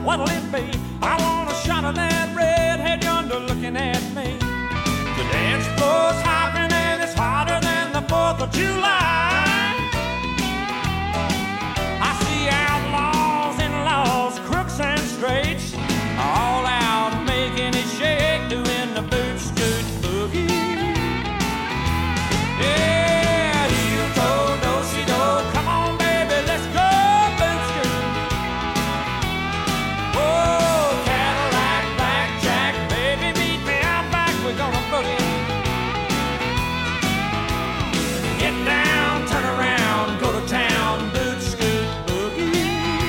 what'll it be? I want a shot of that redhead yonder looking at me. The dance floor's hopping and it's hotter than the 4th of July. I see outlaws, in-laws, crooks and straights, all out making it shake, doing the boot scoot boogie. Yeah, heel toe, do-si-do, come on baby, let's go boot scoot. Oh, Cadillac, blackjack, baby, meet me out back, we're gonna boogie. Get down, turn around, go to town, boot scoot boogie.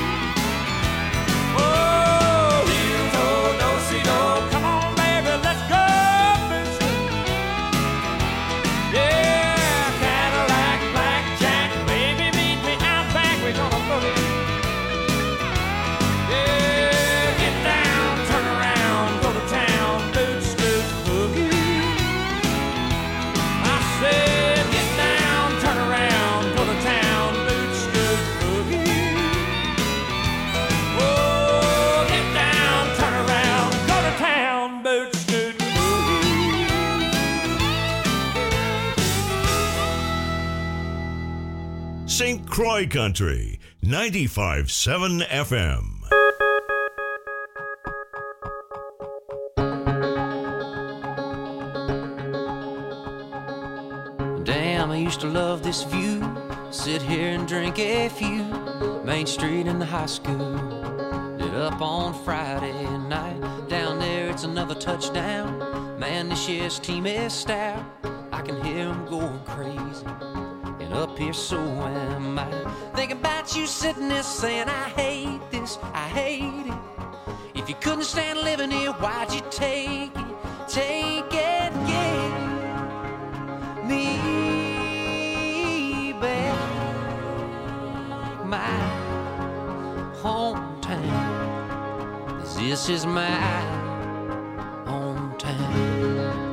Oh, heel toe, do-si-do, come on baby, let's go boot scoot. Yeah, Cadillac, blackjack, baby, meet me out back, we're gonna boogie. Yeah, get down, turn around, go to town, boot scoot boogie. I said, get down, turn around, go to town, boot scoot boogie. Oh, get down, turn around, go to town, boot scoot boogie. St. Croix Country, 95.7 FM. Damn, I used to love this view. Sit here and drink a few. Main Street in the high school. Lit up on Friday night. Down there, it's another touchdown. Man, this year's team is stout. I can hear them going crazy. And up here, so am I. Thinking about you sitting there saying, I hate this, I hate it. If you couldn't stand living here, why'd you take it? Take it, yeah. Me back, my hometown. 'Cause this is my hometown.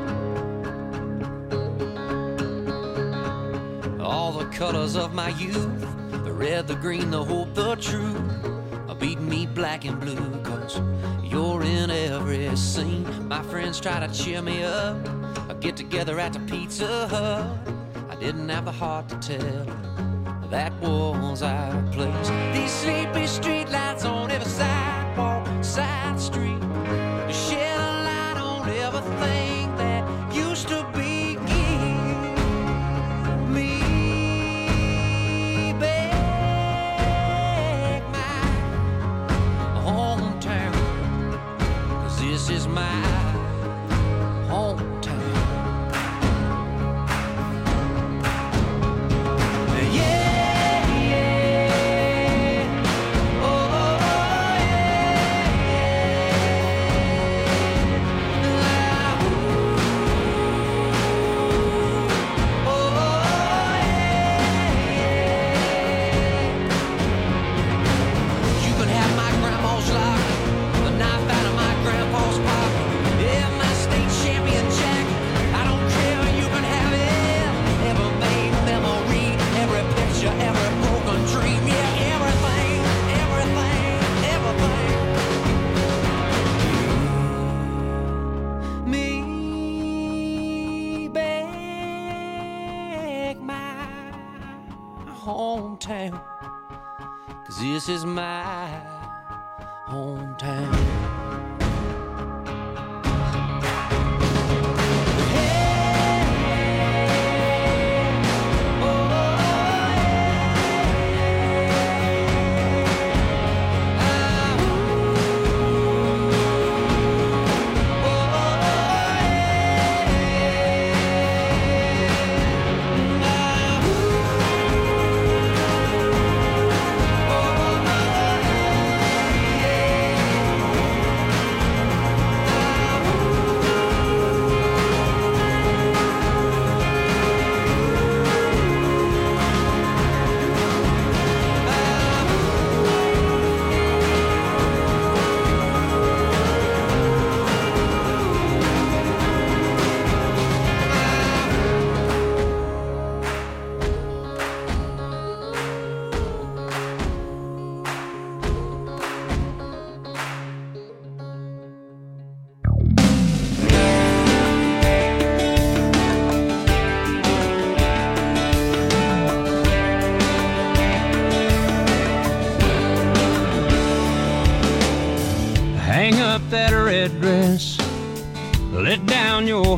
All the colors of my youth, the red, the green, the hope, the truth, are beating me black and blue. 'Cause you're in every scene. My friends try to cheer me up. I get together at the Pizza Hut. I didn't have the heart to tell her that was our place. These sleepy street lights on every sidewalk, side street, shed a light on everything that used to be. Give me back my hometown, 'cause this is my hometown. Hometown, 'cause this is my hometown.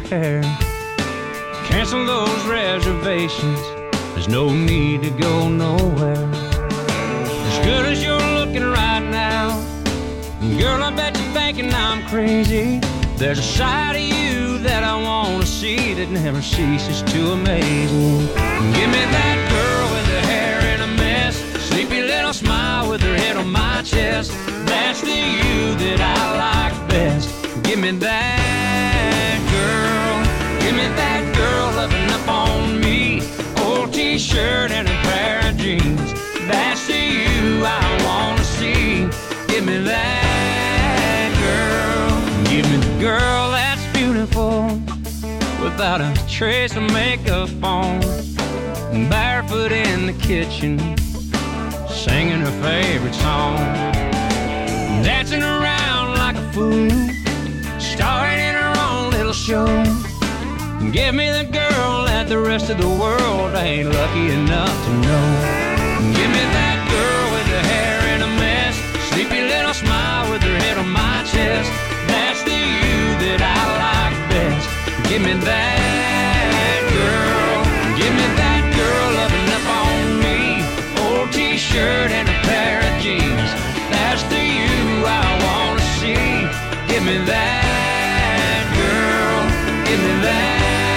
care. Cancel those reservations, there's no need to go nowhere. As good as you're looking right now, girl, I bet you're thinking I'm crazy. There's a side of you that I want to see that never ceases to amaze me. Give me that girl with her hair in a mess, sleepy little smile with her head on my chest. That's the you that I like best. Give me that girl. Give me that girl loving up on me. Old t-shirt and a pair of jeans. That's the you I want to see. Give me that girl. Give me the girl that's beautiful, without a trace of makeup on, barefoot in the kitchen, singing her favorite song, dancing around like a fool, starring in her own little show. Give me the girl that the rest of the world ain't lucky enough to know. Give me that girl with her hair in a mess, sleepy little smile with her head on my chest. That's the you that I like best. Give me that girl. Give me that girl loving up on me. Old t-shirt and a pair of jeans. That's the you I want to see. Give me that girl. Give me that.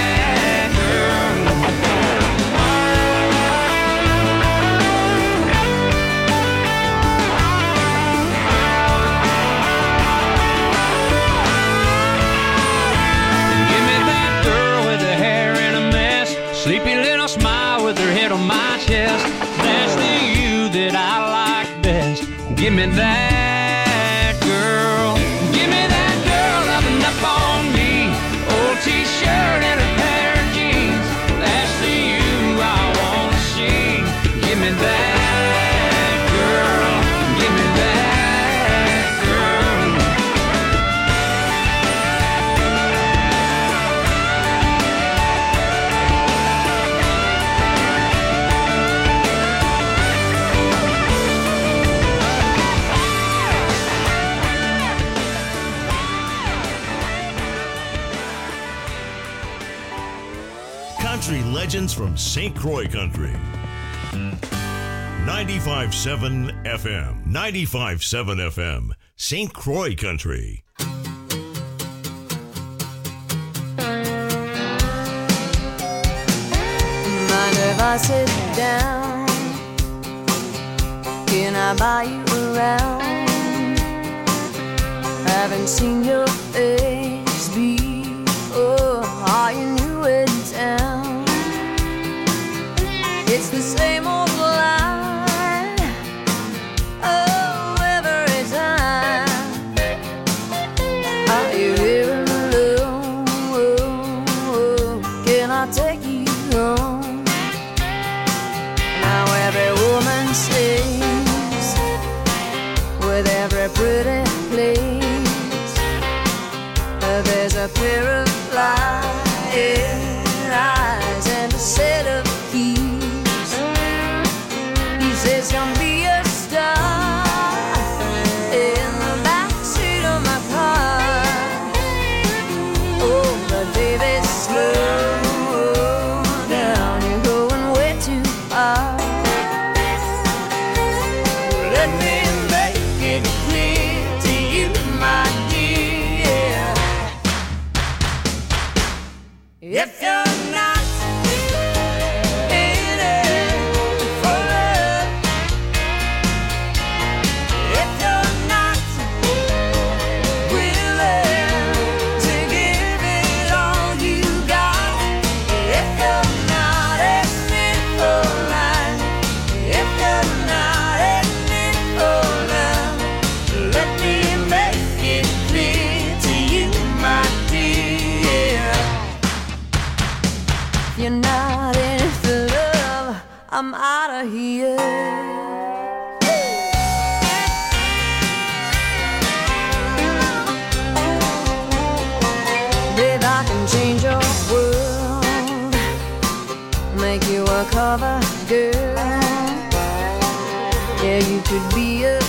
Sleepy little smile with her head on my chest. That's the you that I like best. Give me that girl. Give me that girl loving up on me. Old t-shirt and a pair of jeans. That's the you I want to see. Give me that girl. Give me that girl. Country legends from St. Croix Country. 95.7 FM. 95.7 FM. St. Croix Country. Mind if I sit down? Can I buy you around? Haven't seen your face before. Are you new in town? It's the same old line, oh, every time. Are you here alone? Can I take you home? Now every woman sings with every pretty place. There's a pair of flying eyes and a set of keys. He says, come be a star in the backseat of my car. Oh, but baby, slow down, you're going way too far. Let me make it clear to you, my dear. If you're not in it for love, if you're not willing to give it all you got, if you're not in it for life, if you're not in it for love, let me make it clear to you, my dear. If you're not in it for love, I'm out of here. Babe, I can change your world, make you a cover girl. Yeah, you could be a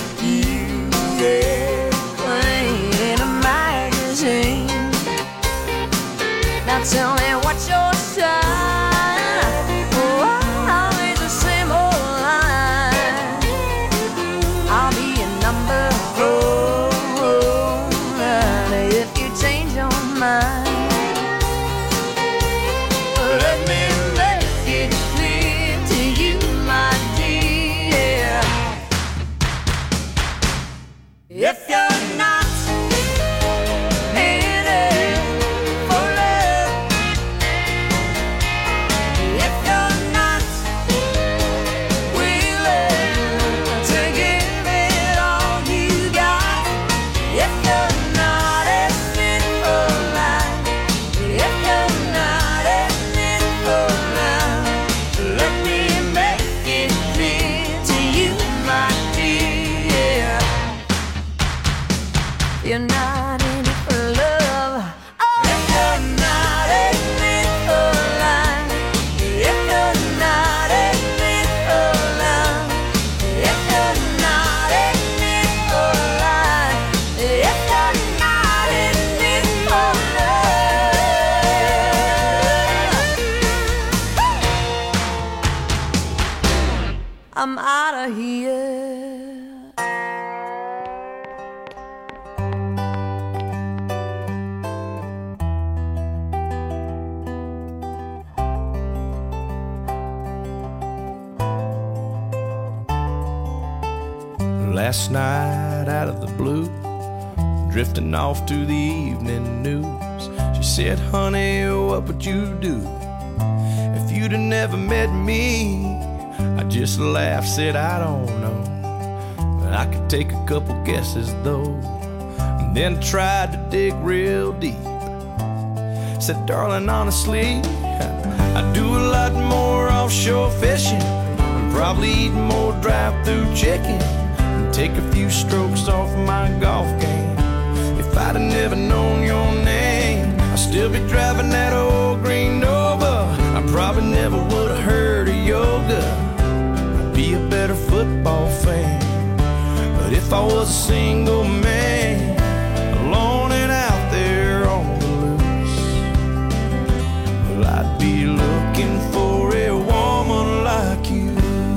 beauty queen in a magazine. Now Tell me what's your sign. Oh, always the same old line. I'll be a number 4 if you change your mind. Let me make it clear to you, my dear. If you're not in it for love, if you're not willing to give it all you got, if you're not in it for life, if you're not in it for love, let me make it clear to you, my dear. You're not in it for love. Oh, if you're not in it for life, if you're not in it for love, if you're not in it for life, if you're not in it for love, I'm out of here. Last night out of the blue, drifting off to the evening news, she said, honey, what would you do if you'd have never met me? I just laughed, said, I don't know, but I could take a couple guesses though, and then tried to dig real deep. Said, darling, honestly, I do a lot more offshore fishing, probably eat more drive-through chicken, take a few strokes off my golf game. If I'd have never known your name, I'd still be driving that old green Nova. I probably never would have heard of yoga. I'd be a better football fan. But if I was a single man, alone and out there on the loose, well, I'd be looking for a woman like you.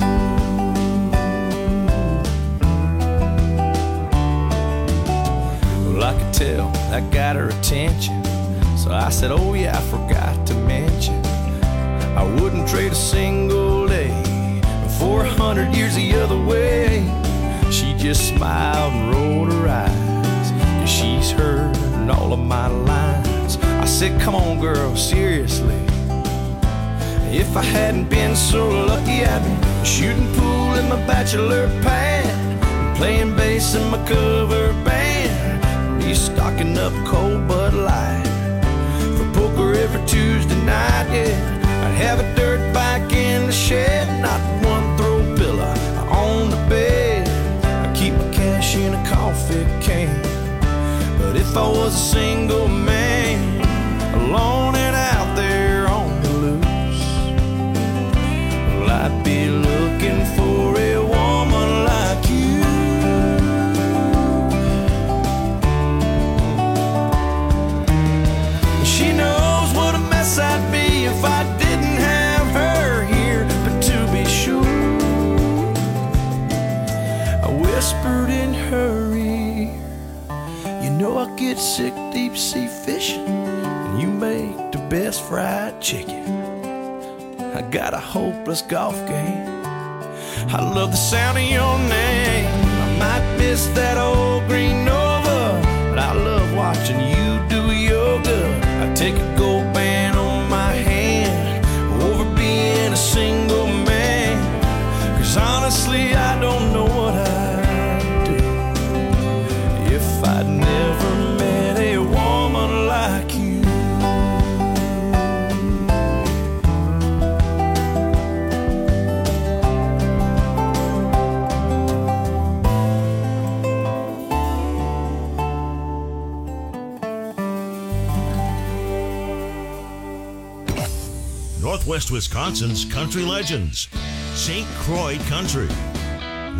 I could tell that got her attention, so I said, oh yeah, I forgot to mention, I wouldn't trade a single day for 100 years the other way. She just smiled and rolled her eyes, 'cause she's heard all of my lines. I said, come on girl, seriously, if I hadn't been so lucky, I'd be shooting pool in my bachelor pad, playing bass in my cover band, stocking up cold Bud Light for poker every Tuesday night, yeah. I'd have a dirt bike in the shed, not one throw pillow on the bed. I'd keep my cash in a coffee can. But if I was a single man, alone and out there on the loose, well, I'd be looking for a woman like you. She knows what a mess I'd be if I didn't have her here. But to be sure, I whispered in her ear, you know I get sick deep sea fishing, and you make the best fried chicken. I got a hopeless golf game, I love the sound of your name. I might miss that old green Nova, but I love watching you do yoga. I take a gold band on my hand over being a single man, 'cause honestly I don't know what I'd do if I'd never met a woman like you. Northwest Wisconsin's country legends. St. Croix Country. 95.7 FM.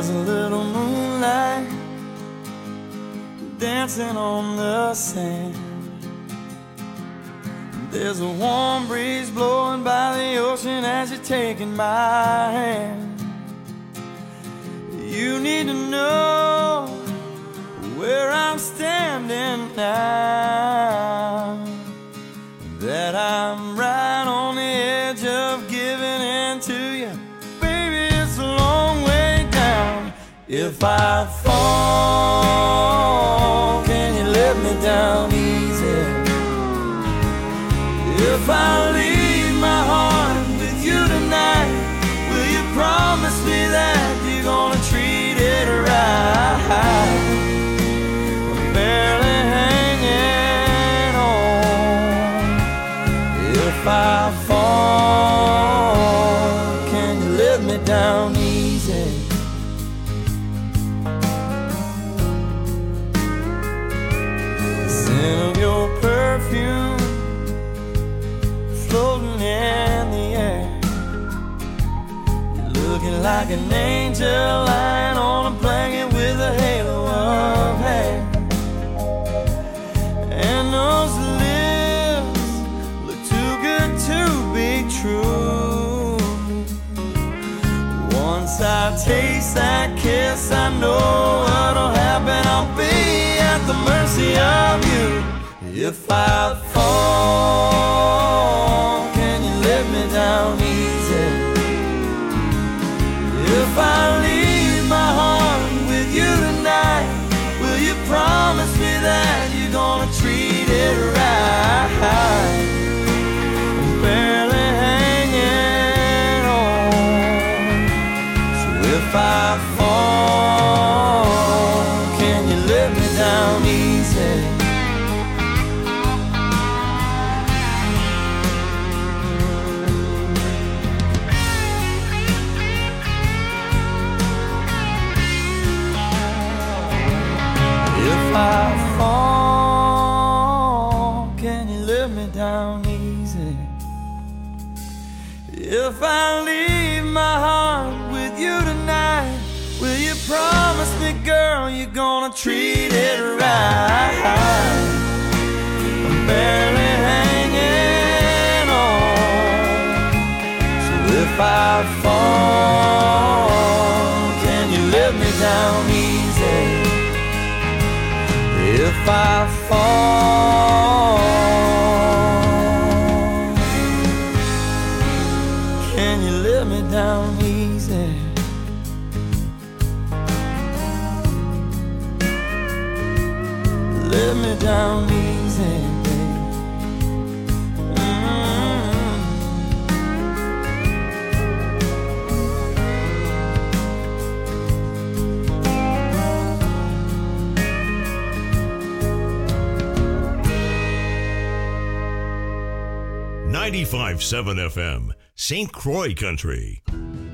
There's a little moonlight dancing on the sand. There's a warm breeze blowing by the ocean as you're taking my hand. You need to know where I'm standing now, that I'm right on the edge of giving in to you. Baby, it's a long way down. If I fall, can you let me down easy? If I leave my heart with you tonight, will you promise me that you're gonna treat it right? I'm barely hanging on. If I fall, can you let me down easy? The scent of your perfume floating in the air. You're looking like an angel lying on a blanket with a halo of hair. And those lips look too good to be true. Once I taste that kiss, I know what'll happen. I'll be at the mercy of you. If I fall, can you let me down easy? If I leave my heart with you tonight, will you promise me that you're gonna treat it right? I'm barely hanging on. So if I fall, can you let me down easy? If I fall, can you let me down easy? If I leave my heart with you tonight, will you promise me, girl, you're gonna treat it right? I'm barely hanging on. So if I fall, can you let me down easy? If I fall, can you let me down easy? Let me down easy, baby. Mm-hmm. 95.7 FM, St. Croix Country.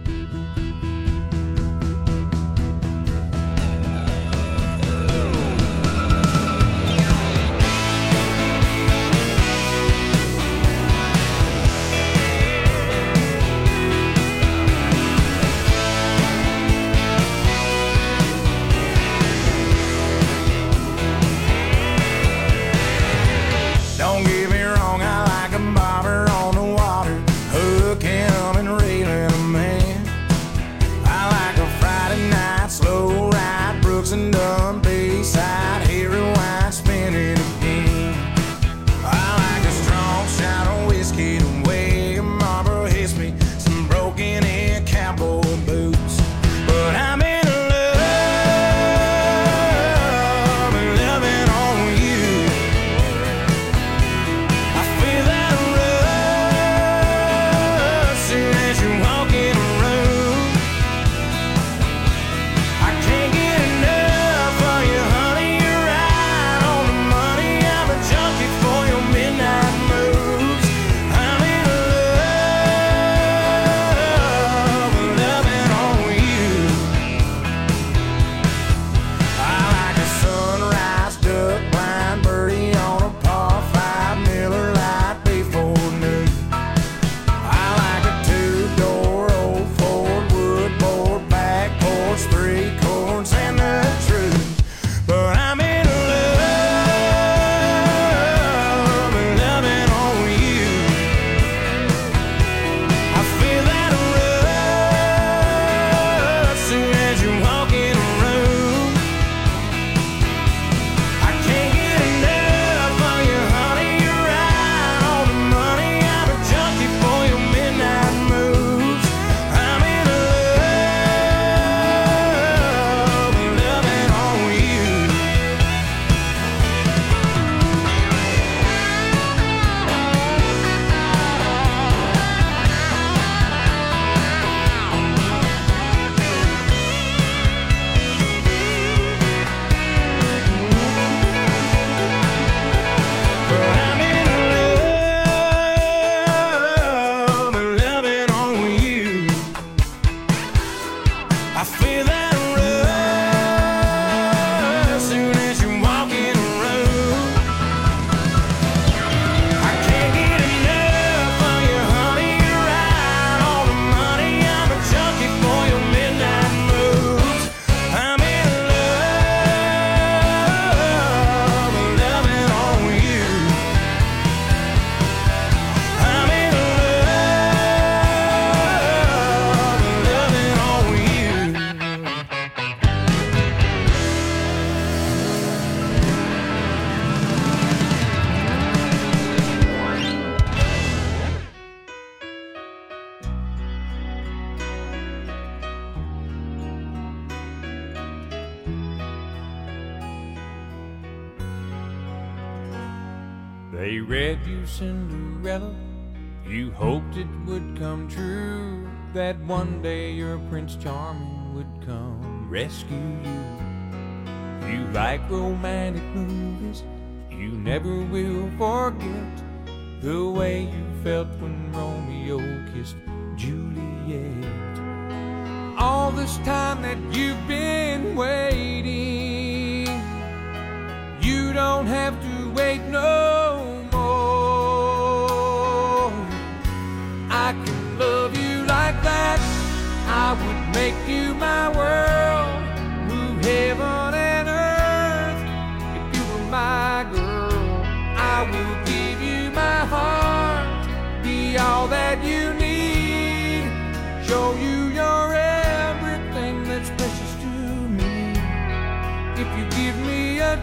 Don't get me wrong, I like a bobber on the water, hook him and reel him in. They read you Cinderella, you hoped it would come true, that one day your Prince Charming would come rescue you. You like romantic movies, you never will forget the way you felt when Romeo kissed Juliet. All this time that you've been waiting, you don't have to wait no more. I can love you like that, I would make you my world, move heaven and earth. If you were my girl, I will give you my heart, be all that you need, show you your everything that's precious to me. If you give me a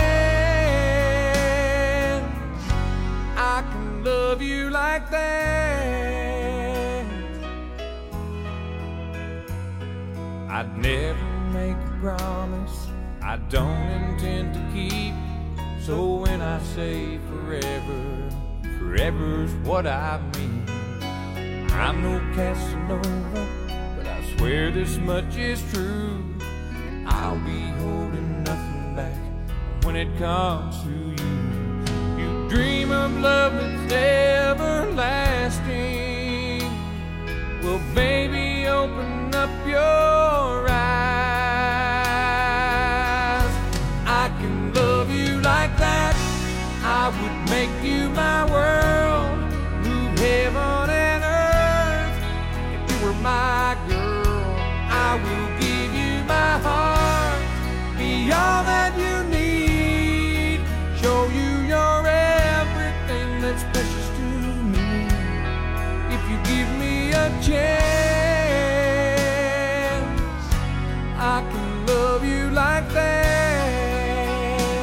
chance, I can love you like that. I'd never make a promise I don't intend to keep, so when I say forever, forever's what I mean. I'm no Casanova, but I swear this much is true, I'll be holding nothing back when it comes to you. You dream of love that's everlasting, well baby open up your eyes. I can love you like that, I would make you my world, move heaven and earth. If you were my girl, I will give you my heart, be all that you need, show you your everything that's precious to me. If you give me a chance, I can love you like that.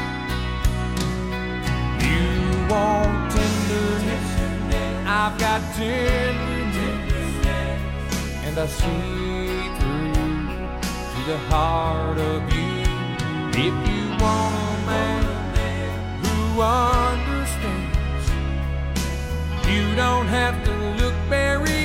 You want tenderness, I've got tenderness, and I see through to the heart of you. If you want a man who understands, you don't have to look very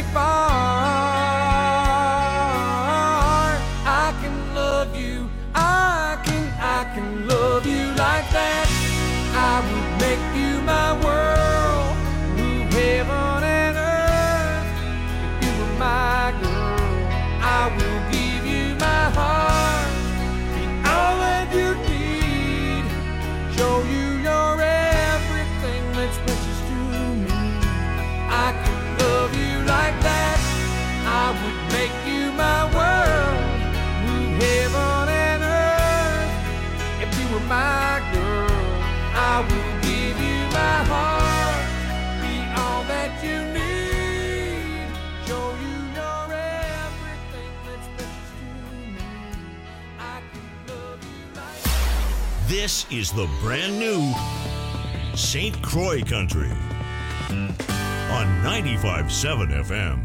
far. I can love you, I can love you like that. I would make you my world, move heaven and earth. If you were my girl, I will give you my heart, be all that you need, show you your everything that's precious to me. I can love you like that, I would make you my world, move heaven and earth. If you were my girl, I will give you my heart, be all that you need, show you your everything that's precious to me. I can love you like that. This is the brand new St. Croix Country on 95.7 FM.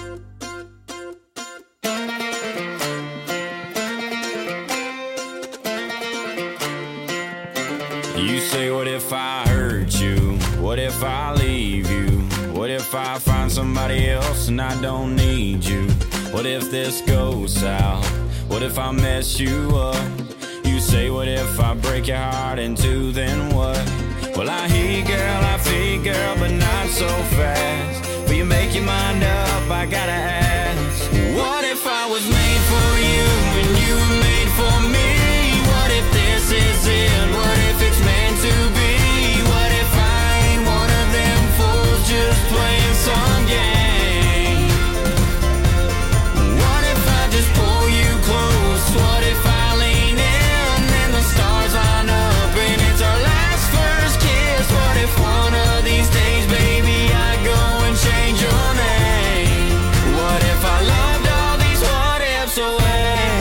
You say, what if I hurt you? What if I leave you? What if I find somebody else and I don't need you? What if this goes south? What if I mess you up? You say, what if I break your heart in two, then what? Well, I hear you, girl, I feel you, girl, but not so fast. Will you make your mind up? I gotta ask. What if I was made for you and you were made for me? What if this is it? What if it's meant to be? What if I ain't one of them fools just playing some game? What if I just pull you close? What if I lean in and the stars line up and it's our last first kiss? What if one of these days, baby, I go and change your name? What if I loved all these what ifs away?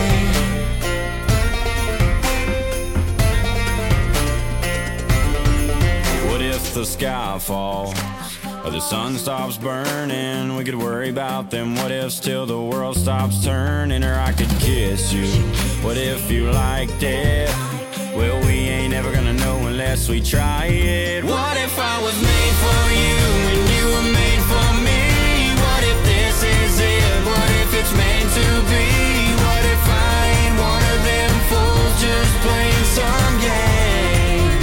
The sky falls or the sun stops burning, we could worry about them what ifs till the world stops turning. Or I could kiss you, what if you liked it? Well, we ain't ever gonna know unless we try it. What if I was made for you and you were made for me? What if this is it? What if it's meant to be? What if I ain't one of them fools just playing some game?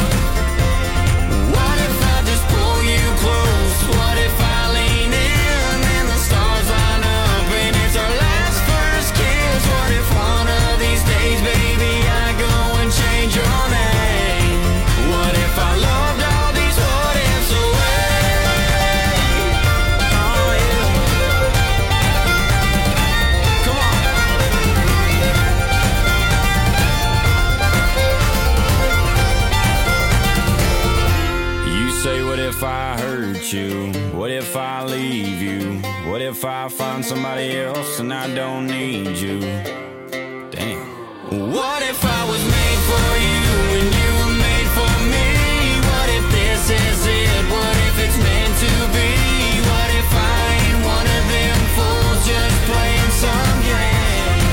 What if I just pull you close? What if I lean in and the stars line up and it's our last first kiss? What if one of these days, baby, I go and change your name? What if I loved all these what ifs away? Oh yeah. Come on. You say, what if I hurt you? What if I leave you? What if I find somebody else and I don't need you? Damn. What if I was made for you and you were made for me? What if this is it? What if it's meant to be? What if I ain't one of them fools just playing some game?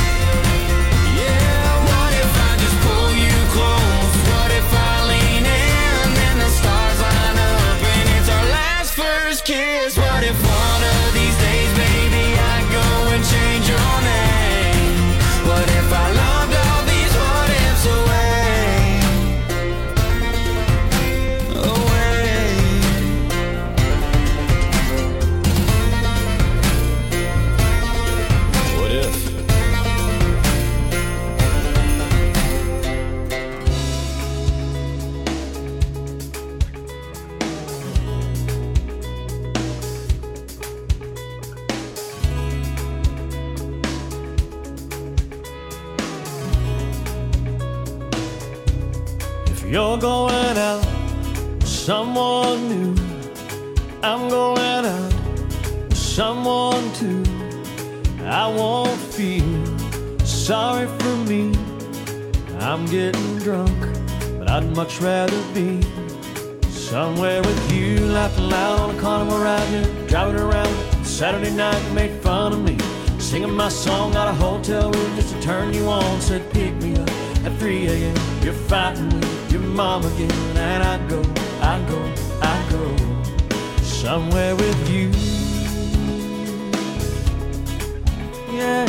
Yeah, what if I just pull you close? What if I lean in and the stars line up and it's our last first kiss? What if one of these days, baby, I go and change your name? What if I loved all these what ifs away? Away. What if? If you're going out with someone new, I'm going out with someone too. I won't feel sorry for me. I'm getting drunk, but I'd much rather be somewhere with you, laughing loud on a carnival ride here, driving around Saturday night. You made fun of me, singing my song out of hotel room just to turn you on. Said pick me up at 3 a.m. You're fighting with your mom again, and I go somewhere with you. Yeah,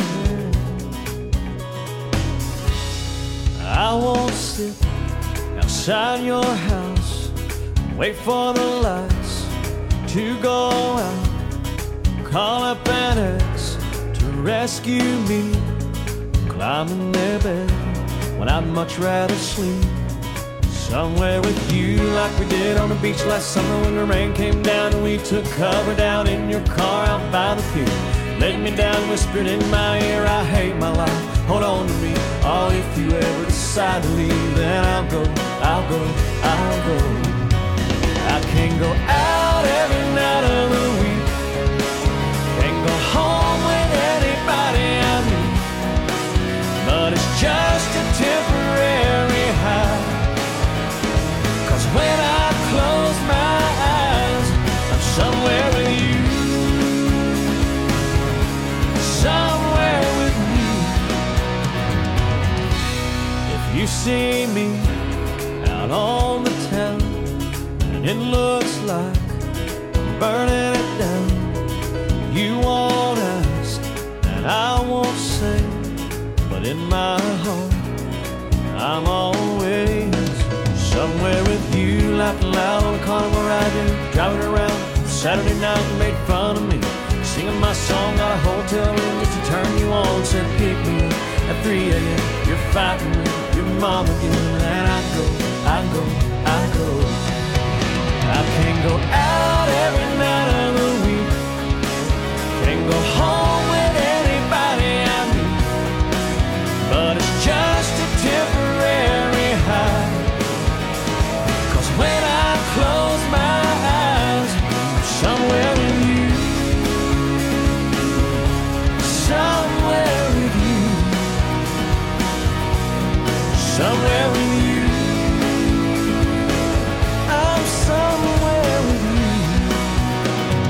I won't sit outside your house, wait for the lights to go out, call up an ex to rescue me, climb in their bed when I'd much rather sleep somewhere with you, like we did on the beach last summer when the rain came down and we took cover down in your car out by the pier. Laid me down, whispered in my ear, I hate my life, hold on to me. Oh, if you ever decide to leave, then I'll go. I can't go out every night of the week, can't go home with anybody I meet, but it's just a temporary high. 'Cause when I close my eyes, I'm somewhere with you, somewhere with you. If you see me out on the town and it looks like I'm burning it down, you won't ask and I won't say, but in my heart I'm always somewhere with you, laughing loud on a carnival ride, driving around Saturday night. You made fun of me, singing my song out of hotel room just to turn you on. Said pick me up at 3 a.m. You're fighting with your mom again, and I go. I can't go out every night of the week, can't go home with anybody I meet, but it's just a temporary high. When I close my eyes, I'm somewhere with you, somewhere with you, somewhere with you. I'm somewhere with you.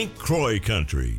St. Croix Country,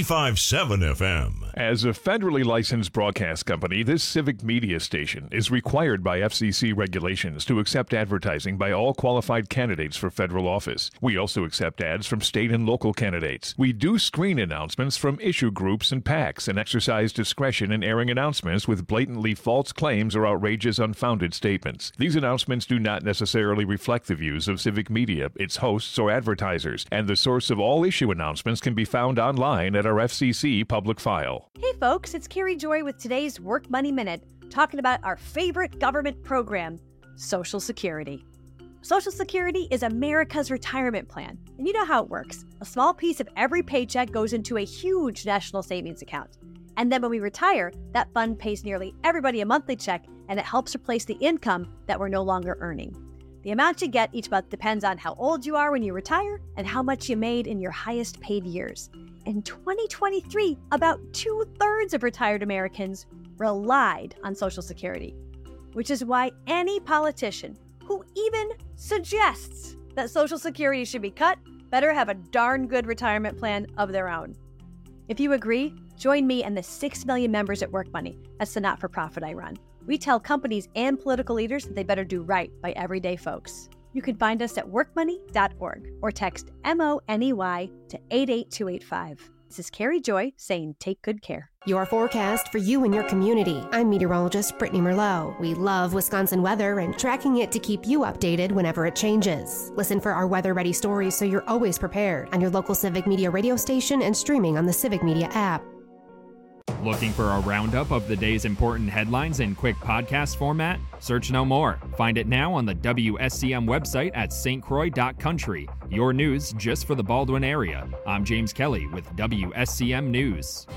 95.7 FM. As a federally licensed broadcast company, this civic media station is required by FCC regulations to accept advertising by all qualified candidates for federal office. We also accept ads from state and local candidates. We do screen announcements from issue groups and PACs and exercise discretion in airing announcements with blatantly false claims or outrageous unfounded statements. These announcements do not necessarily reflect the views of civic media, its hosts, or advertisers, and the source of all issue announcements can be found online at our FCC public file. Hey folks, it's Carrie Joy with today's Work Money Minute, talking about our favorite government program, Social Security. Social Security is America's retirement plan, and you know how it works. A small piece of every paycheck goes into a huge national savings account. And then when we retire, that fund pays nearly everybody a monthly check, and it helps replace the income that we're no longer earning. The amount you get each month depends on how old you are when you retire and how much you made in your highest paid years. In 2023, about 2/3 of retired Americans relied on Social Security, which is why any politician who even suggests that Social Security should be cut better have a darn good retirement plan of their own. If you agree, join me and the 6 million members at Work Money. That's the not-for-profit I run. We tell companies and political leaders that they better do right by everyday folks. You can find us at workmoney.org or text MONEY to 88285. This is Carrie Joy saying take good care. Your forecast for you and your community. I'm meteorologist Brittany Merlot. We love Wisconsin weather and tracking it to keep you updated whenever it changes. Listen for our weather-ready stories so you're always prepared on your local Civic Media radio station and streaming on the Civic Media app. Looking for a roundup of the day's important headlines in quick podcast format? Search no more. Find it now on the WSCM website at stcroix.country. Your news just for the Baldwin area. I'm James Kelly with WSCM News.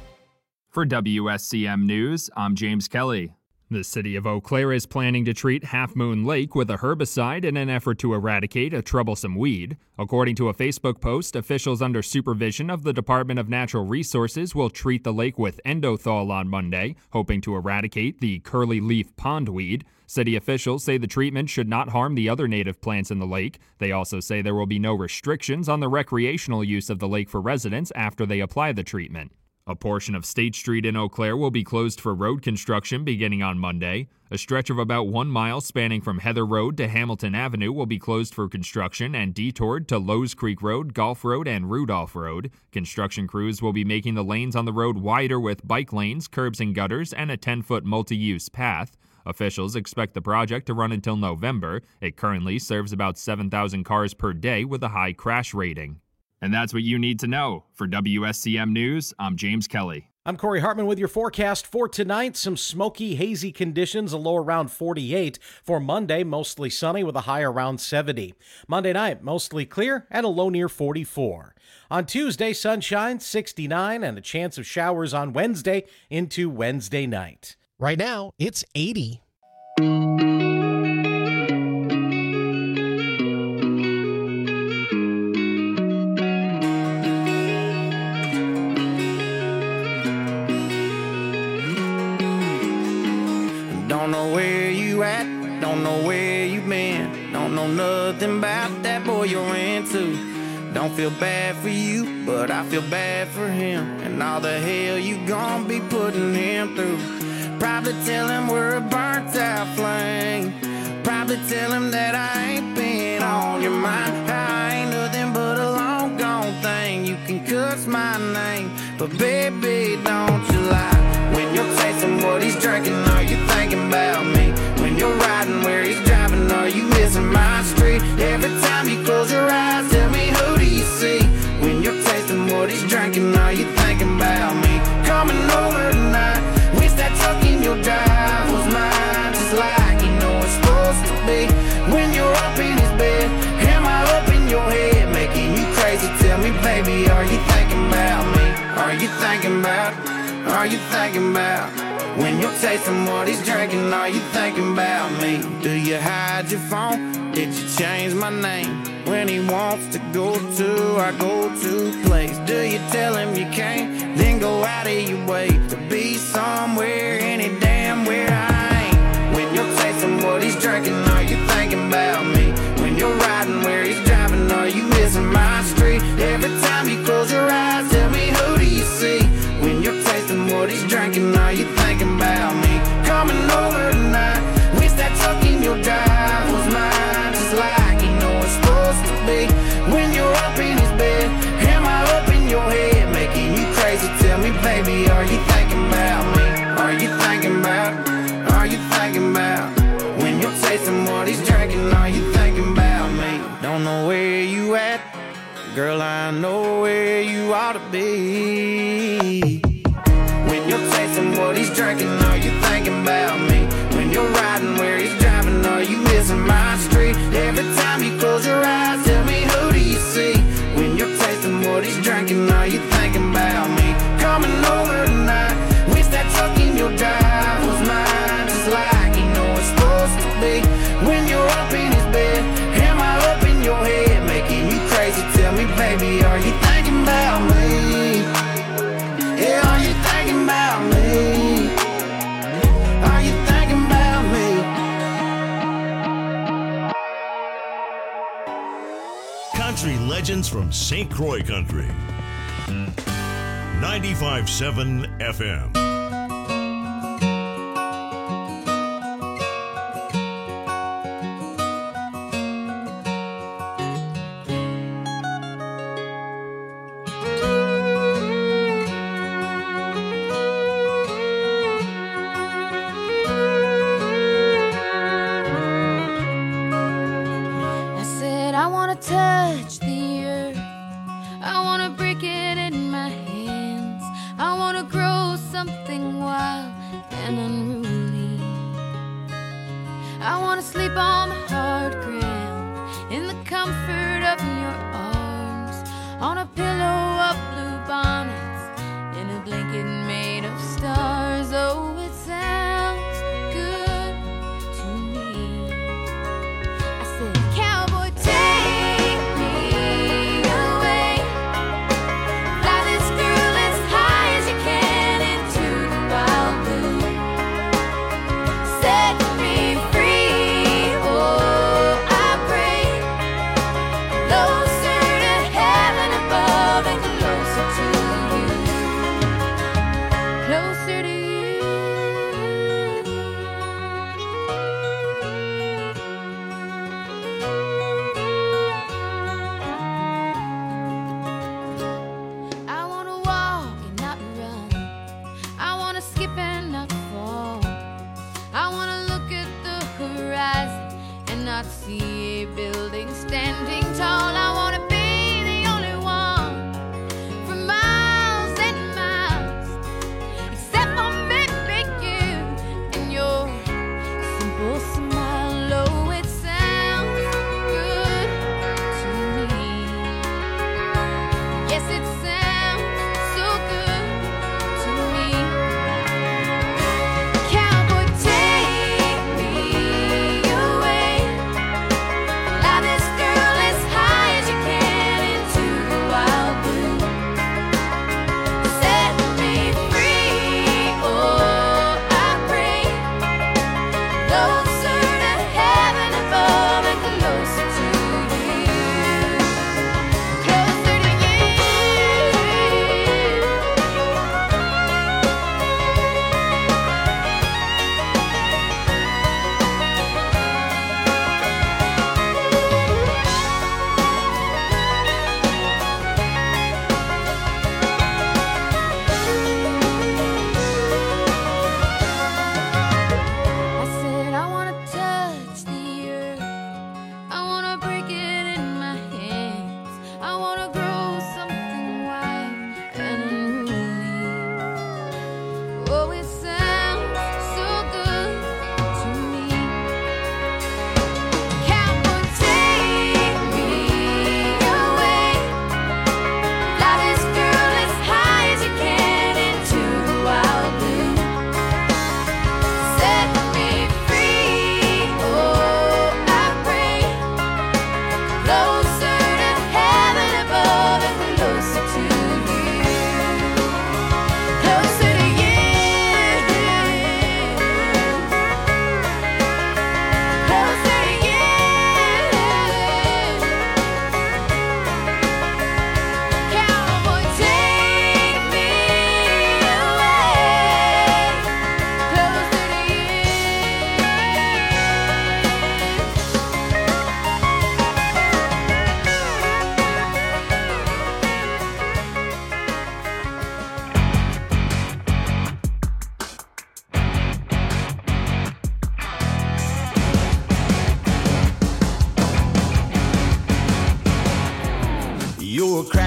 For WSCM News, I'm James Kelly. The city of Eau Claire is planning to treat Half Moon Lake with a herbicide in an effort to eradicate a troublesome weed. According to a Facebook post, officials under supervision of the Department of Natural Resources will treat the lake with endothol on Monday, hoping to eradicate the curly leaf pondweed. City officials say the treatment should not harm the other native plants in the lake. They also say there will be no restrictions on the recreational use of the lake for residents after they apply the treatment. A portion of State Street in Eau Claire will be closed for road construction beginning on Monday. A stretch of about 1 mile spanning from Heather Road to Hamilton Avenue will be closed for construction and detoured to Lowe's Creek Road, Golf Road, and Rudolph Road. Construction crews will be making the lanes on the road wider with bike lanes, curbs and gutters, and a 10-foot multi-use path. Officials expect the project to run until November. It currently serves about 7,000 cars per day with a high crash rating. And that's what you need to know. For WSCM News, I'm James Kelly. I'm Corey Hartman with your forecast for tonight. Some smoky, hazy conditions, a low around 48. For Monday, mostly sunny with a high around 70. Monday night, mostly clear and a low near 44. On Tuesday, sunshine, 69, and a chance of showers on Wednesday into Wednesday night. Right now, it's 80. Don't know where you at, don't know where you been, don't know nothing about that boy you're into. Don't feel bad for you, but I feel bad for him, and all the hell you gon' be putting him through. Probably tell him we're a burnt out flame, probably tell him that I ain't been on your mind. I ain't nothing but a long gone thing, you can cuss my name, but baby don't you lie. When you're tasting what he's drinking, are you thinking about me? When you're riding where he's driving, are you missing my street? Every time you close your eyes, tell me who do you see? When you're tasting what he's drinking, are you thinking about me? Coming over tonight, wish that truck in your drive was mine, just like you know it's supposed to be. When you're up in his bed, am I up in your head, making you crazy? Tell me, baby, are you thinking about me? Are you thinking about? Are you thinking about? When you're tasting what he's drinking, are you thinking about me? Do you hide your phone? Did you change my name? When he wants to go to our go-to place, do you tell him you can't? Then go out of your way to be somewhere, any damn where I ain't. When you're tasting what he's drinking, are you thinking about me? When you're riding where he's driving, are you missing my street? Every time you close your Girl, I know where you ought to be. When you're tasting what he's drinking, are you thinking about me? When you're riding where he's driving, are you missing my street? Every time you close your eyes, tell me, who do you see? When you're tasting what he's drinking, are you thinking about me? Coming over tonight, wish that truck in your drive was mine, just like you know it's supposed to be. When you're up in his bed, am I up in your head, making you crazy? Tell me, baby, are you thinking about me? Yeah, are you thinking about me? Are you thinking about me? Country legends from St. Croix Country. 95.7 FM. I said I wanna touch the earth, I wanna break it in my hands, I wanna grow something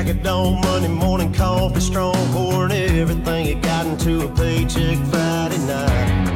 jacket on Monday morning, coffee strong, pouring everything it got into a paycheck Friday night.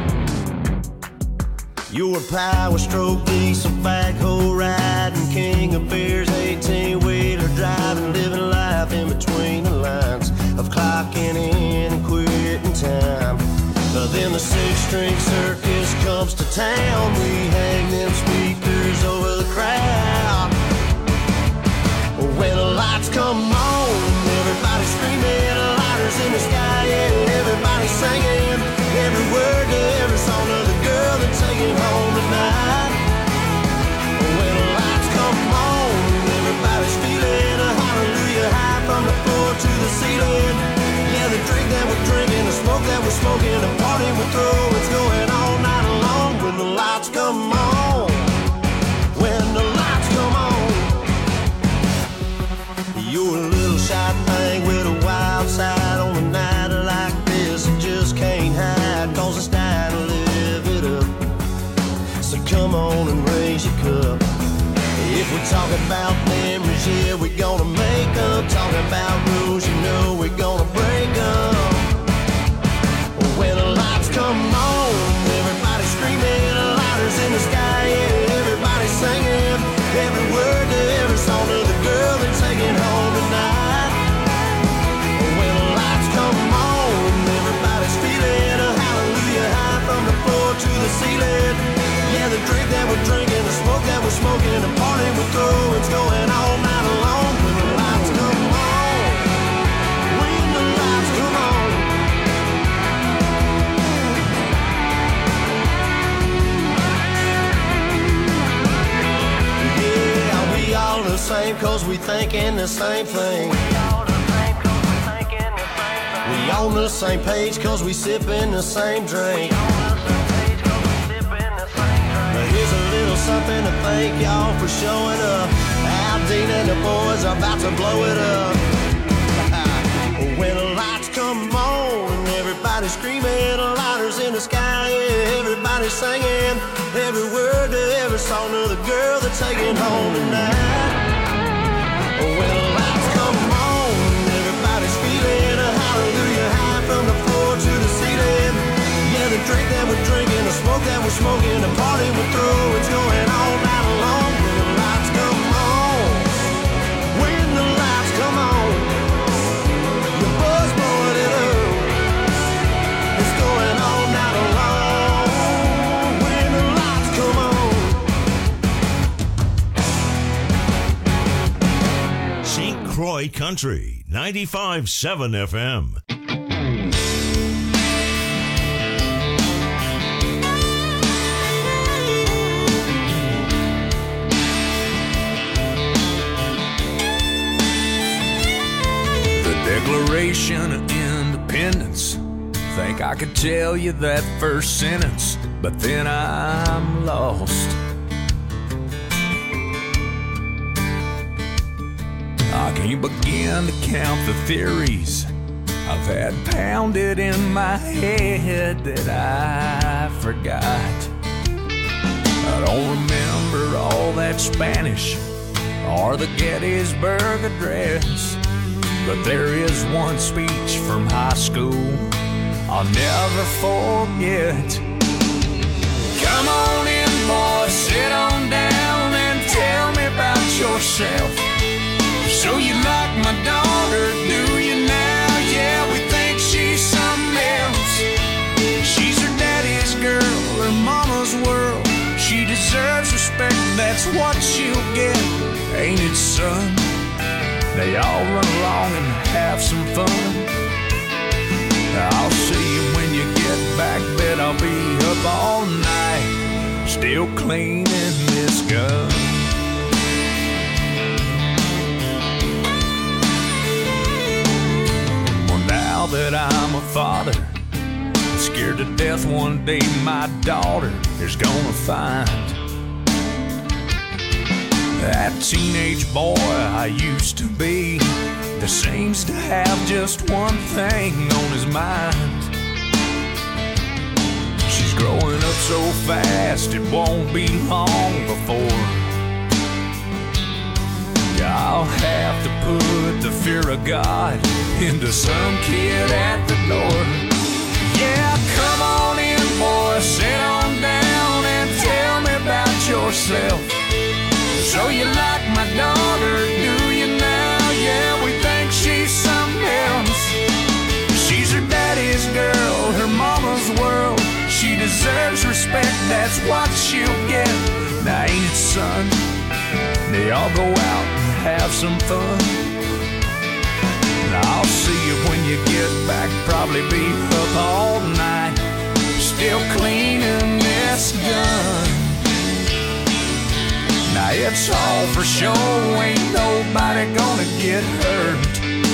Your power stroke, diesel backhoe riding, king of beers, 18-wheeler driving, living life in between the lines of clocking in and quitting time. Then the six-string circus comes to town. We hang them speakers over the crowd. When the lights come on, everybody screaming, lighters in the sky, yeah, everybody singing every word to every song of the girl they're taking home tonight. When the lights come on, everybody's feeling a hallelujah high from the floor to the ceiling. Yeah, the drink that we're drinking, the smoke that we're smoking, the party we're throwing, it's going all night long. When the lights come on, when the lights come on, you're a little shy thing with a wild side on a night like this. You just can't hide, cause it's time to live it up. So come on and raise your cup. If we're talking about memories, yeah, we're gonna make up. Talking about rules, you know we're gonna break up. When the lights come on, everybody screaming, lighters in the sky, yeah, everybody singing every word to every song of the girl they're taking home tonight. When the lights come on, everybody's feeling a hallelujah high from the floor to the ceiling. Yeah, the drink that we're drinking, the smoke that we're smoking, the party we're throwing, it's going all night long. When the lights come on, when the lights come on. Yeah, we all the same cause we thinking the same thing. We on the same page cause we sipping the same drink. Here's a little something to thank y'all for showing up. Aldine and the boys are about to blow it up. When the lights come on, everybody screaming, lighters in the sky, yeah, everybody singing every word to every song of the girl they're taking home tonight. When the lights come on, everybody's feeling a hallelujah high from the floor to the ceiling. Yeah, the drink that we're drinking, the smoke that we're smoking, the party we're throwing, it's going all night long. When the lights come on, when the lights come on, your buzz blowing it up, it's going all night long. When the lights come on. St. Croix Country, 95.7 FM. Declaration of Independence. Think I could tell you that first sentence, but then I'm lost. I can't begin to count the theories I've had pounded in my head that I forgot. I don't remember all that Spanish or the Gettysburg Address, but there is one speech from high school I'll never forget. Come on in, boy, sit on down and tell me about yourself. So you like my daughter, do you now? Yeah, we think she's something else. She's her daddy's girl, her mama's world. She deserves respect, that's what she'll get, ain't it, son? They all run along and have some fun. I'll see you when you get back, bet I'll be up all night, still cleaning this gun. Well, now that I'm a father, I'm scared to death one day my daughter is gonna find that teenage boy I used to be that seems to have just one thing on his mind. She's growing up so fast it won't be long before, yeah, I'll have to put the fear of God into some kid at the door. Yeah, come on in, boy, sit on down and tell me about yourself. So you like my daughter, do you now? Yeah, we think she's something else. She's her daddy's girl, her mama's world. She deserves respect, that's what she'll get. Now ain't it, son? They all go out and have some fun. Now I'll see you when you get back, probably be up all night, still cleaning this gun. Now it's all for show, ain't nobody gonna get hurt.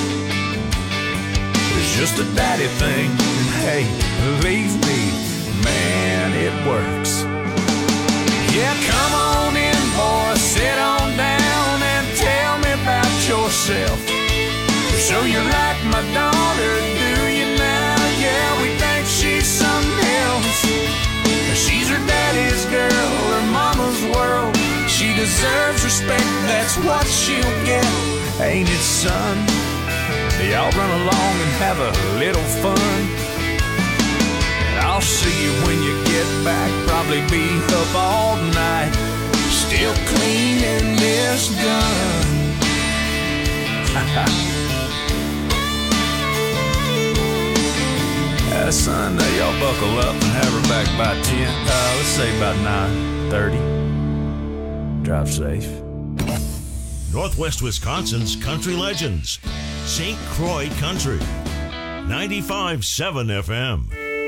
It's just a daddy thing, and hey, believe me, man, it works. Yeah, come on in, boy, sit on down and tell me about yourself. So you like my daughter, do you now? Yeah, we think she's something else. She's her daddy's girl, her mama's world. She deserves respect, that's what she'll get. Ain't it, son? Y'all run along and have a little fun. And I'll see you when you get back, probably be up all night, still cleaning this gun. Son, y'all buckle up and have her back by 10. Let's say about 9:30. Drive safe. Northwest Wisconsin's country legends. St. Croix Country. 95.7 FM.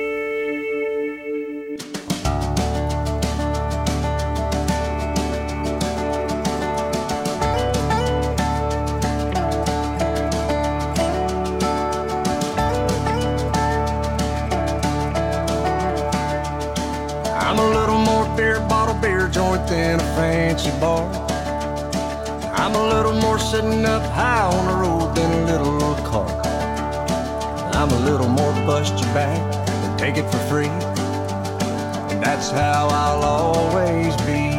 I'm a little more beer joint than a fancy bar. I'm a little more sitting up high on the road than a little old car. I'm a little more bust your back than take it for free. And that's how I'll always be.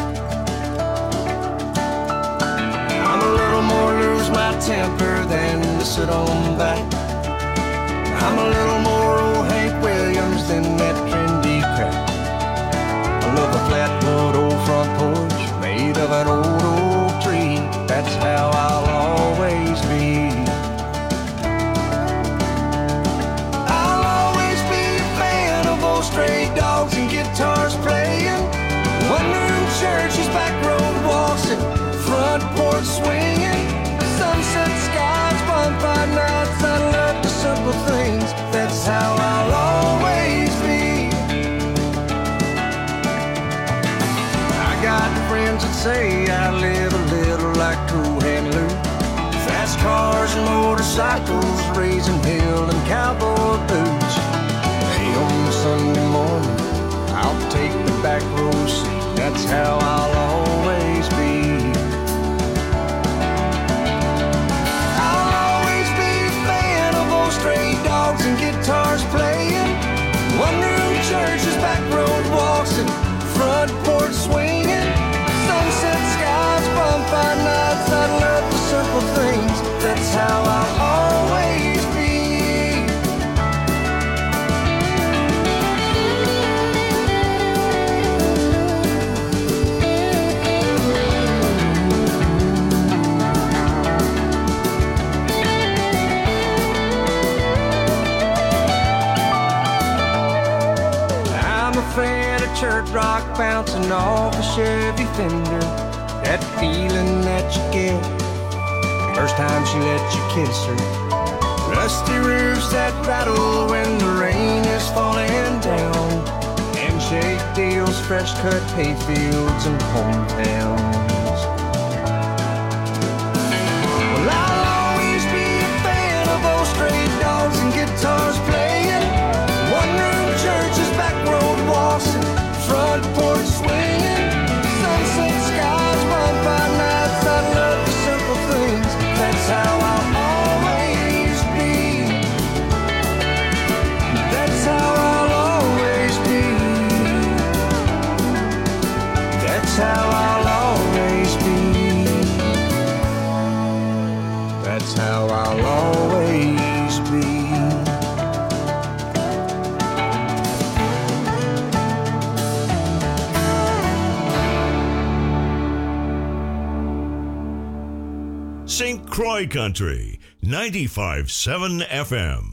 I'm a little more lose my temper than to sit on back. I'm a little more old Hank Williams than that trendy crap. I love a flatwood old front porch made of an old oak tree. That's how I'll always be. I'll always be a fan of old stray dogs and guitars playing, one-room churches, back road waltzing, front porch swinging, sunset skies, bonfire nights. I love the simple things. That's how I'll always be. Got friends that say I live a little like Cool Hand Luke. Fast cars and motorcycles, raising hell and cowboy boots. Hey, on Sunday morning, I'll take the back row seat. That's how I'll always be. I'll always be a fan of old stray dogs and guitars playing, one-room churches, back road walks, and front porch swinging, sunset skies, bonfire nights. I love the simple things. That's how I'll always be. I'm a fan of church rock bouncing off a Chevy fender. That feeling that you get first time she let you kiss her. Rusty roofs that rattle when the rain is falling down. Handshake deals, fresh cut hay fields and hometowns. Well, I'll always be a fan of old stray dogs and guitars playing, one-room churches, back road waltzing, front porch swinging, sunset skies, bonfire nights. I love the simple things. That's how I'll always be. That's how I'll always be. That's how I'll always Croy Country, 95.7 FM.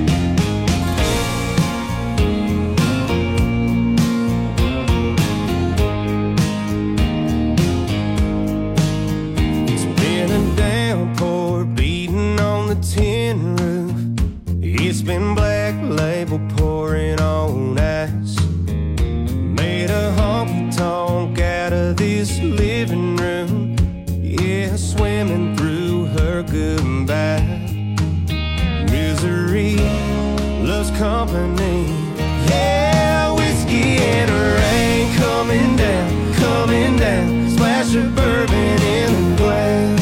It's been a downpour beating on the tin roof. It's been Black Label pouring on ice. Made a honky-tonk out of this living room. Yeah, swimming through her goodbye. Misery loves company. Yeah, whiskey and rain coming down, coming down. Splash of bourbon in the glass.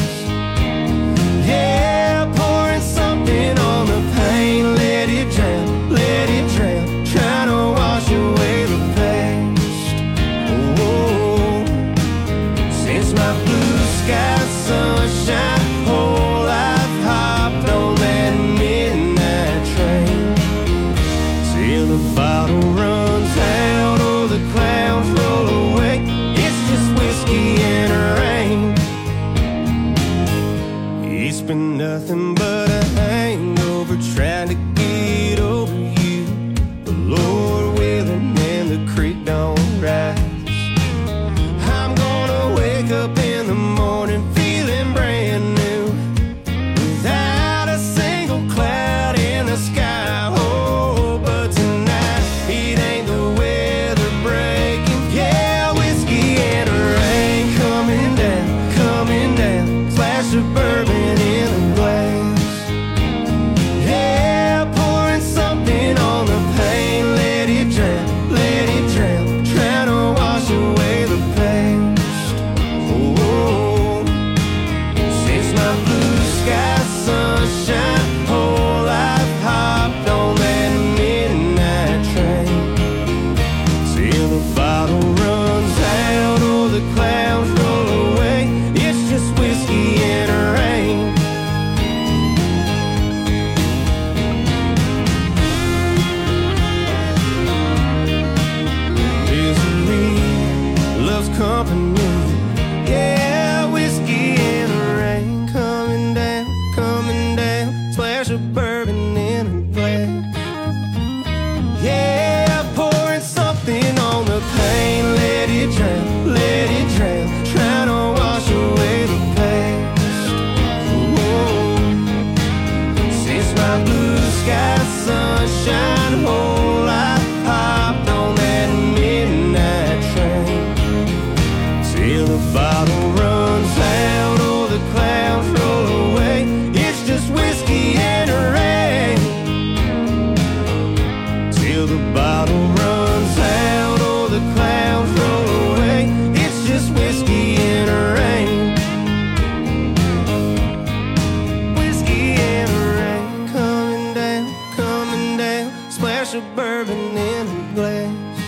Yeah, pouring something on the pain. Let it drown, let it drown. Trying to wash away the past. Oh, since my blue sky sunshine, whole life hopped on that midnight train. Till the bottle runs out or the clouds roll away. It's just whiskey and rain. It's been nothing but a hangover trying to get over you. The Lord willing and the creek don't rise. I'm gonna wake up in the morning feeling brand new, without a single cloud in the sky. Oh, but tonight it ain't the weather breaking. Yeah, whiskey and rain coming down, coming down. Splash of bourbon in the glass. Yeah, pouring something on the pain. Let it drown, let it drown. Trying to wash away the past. Oh, since my blue sky sunshine, whole life hopped on that midnight train. Till the bottle runs out or the clouds roll away. It's just whiskey and rain. Misery loves company. Yeah, whiskey and rain coming down, coming down. Splash of bourbon in a glass. Yeah, pouring something on the pain. Let it drown, let it drown. Trying to wash away the past. Whoa. Since my blue sky sunshine, whole life hopped on that midnight train. Till the bottle runs out or the clouds roll away. It's just whiskey and rain. Till the bottle runs out or the clouds roll away. It's just whiskey and rain. Whiskey and rain coming down, coming down. Splash of bourbon in a glass.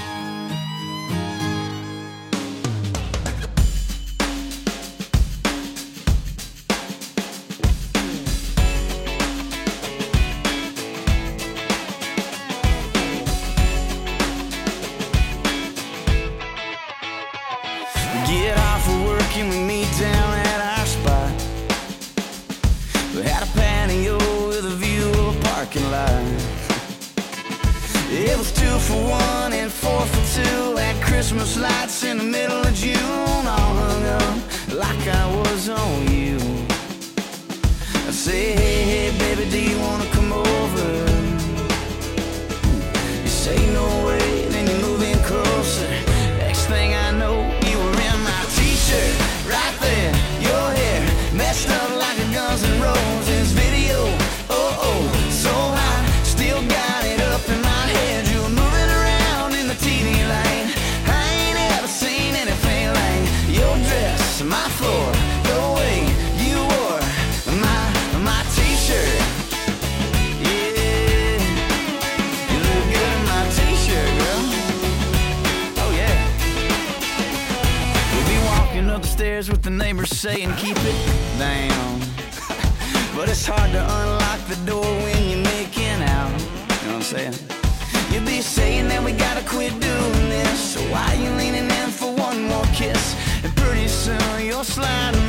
Get off of work and we meet down at our spot. We had a patio with a view of a parking lot. It was 2 for 1 and 4 for 2. Had Christmas lights in the middle of June, all hung up like I was on you. I say, hey, hey, baby, do you wanna come over? You say no way, then you move in closer. Next thing I know, you were in my t-shirt, right there. Your hair messed up like a Guns N' Roses video. Oh, oh, so hot, still got it up in my head. You were moving around in the TV lane. I ain't ever seen anything like your dress, my floor, the way you wore my t-shirt. Yeah, you look good in my t-shirt, girl. Oh yeah. We'll be walking up the stairs with the neighbors saying keep it down. But it's hard to unlock the door when you're making out. You know what I'm saying? You'll be saying that we gotta quit doing this. So why you leaning in for one more kiss? And pretty soon you're sliding